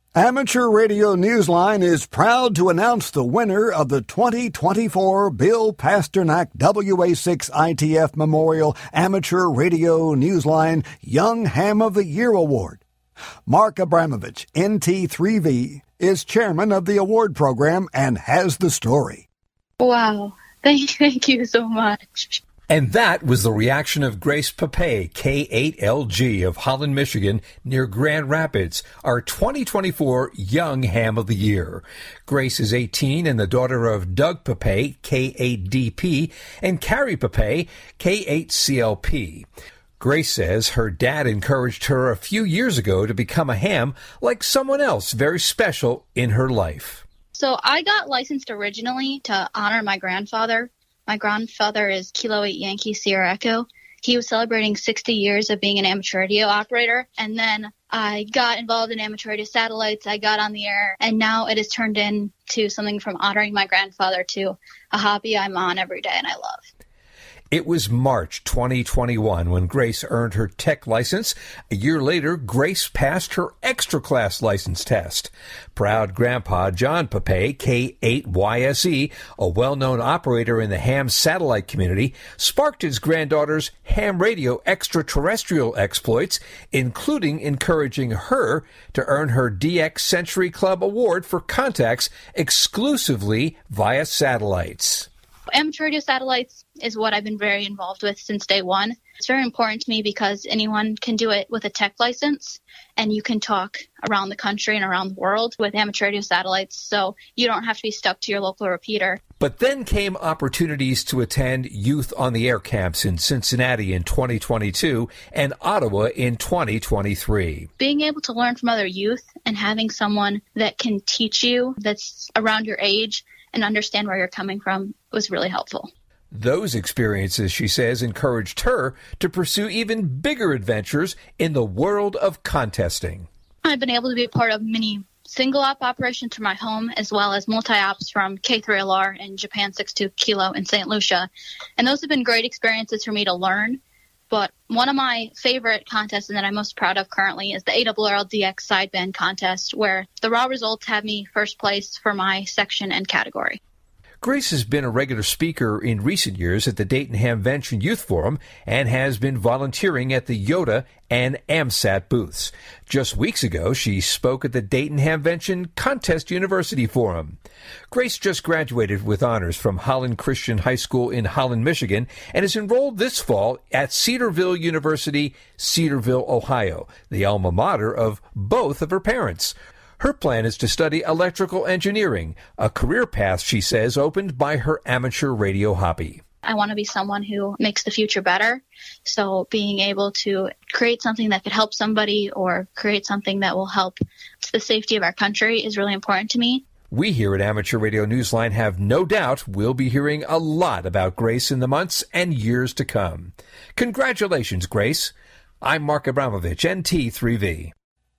Amateur Radio Newsline is proud to announce the winner of the 2024 Bill Pasternak WA6 ITF Memorial Amateur Radio Newsline Young Ham of the Year Award. Mark Abramovich, NT3V, is chairman of the award program and has the story. Wow. Thank you so much. And that was the reaction of Grace Papay, K8LG of Holland, Michigan, near Grand Rapids, our 2024 Young Ham of the Year. Grace is 18 and the daughter of Doug Papay, K8DP, and Carrie Papay, K8CLP. Grace says her dad encouraged her a few years ago to become a ham like someone else very special in her life. So I got licensed originally to honor my grandfather. My grandfather is Kilo 8 Yankee Sierra Echo. He was celebrating 60 years of being an amateur radio operator. And then I got involved in amateur radio satellites. I got on the air. And now it has turned into something from honoring my grandfather to a hobby I'm on every day and I love. It was March 2021 when Grace earned her tech license. A year later, Grace passed her extra class license test. Proud grandpa John Papay, K8YSE, a well-known operator in the ham satellite community, sparked his granddaughter's ham radio extraterrestrial exploits, including encouraging her to earn her DX Century Club Award for contacts exclusively via satellites. Amateur radio satellites is what I've been very involved with since day one. It's very important to me because anyone can do it with a tech license, and you can talk around the country and around the world with amateur radio satellites, so you don't have to be stuck to your local repeater. But then came opportunities to attend Youth on the Air camps in Cincinnati in 2022 and Ottawa in 2023. Being able to learn from other youth and having someone that can teach you that's around your age and understand where you're coming from was really helpful. Those experiences, she says, encouraged her to pursue even bigger adventures in the world of contesting. I've been able to be a part of many single-op operations from my home, as well as multi-ops from K3LR and Japan 62 Kilo in St. Lucia. And those have been great experiences for me to learn. But one of my favorite contests and that I'm most proud of currently is the ARRL DX sideband contest, where the raw results have me first place for my section and category. Grace has been a regular speaker in recent years at the Dayton Hamvention Youth Forum and has been volunteering at the YOTA and AMSAT booths. Just weeks ago, she spoke at the Dayton Hamvention Contest University Forum. Grace just graduated with honors from Holland Christian High School in Holland, Michigan, and is enrolled this fall at Cedarville University, Cedarville, Ohio, the alma mater of both of her parents. Her plan is to study electrical engineering, a career path, she says, opened by her amateur radio hobby. I want to be someone who makes the future better. So being able to create something that could help somebody or create something that will help the safety of our country is really important to me. We here at Amateur Radio Newsline have no doubt we'll be hearing a lot about Grace in the months and years to come. Congratulations, Grace. I'm Mark Abramovich, NT3V.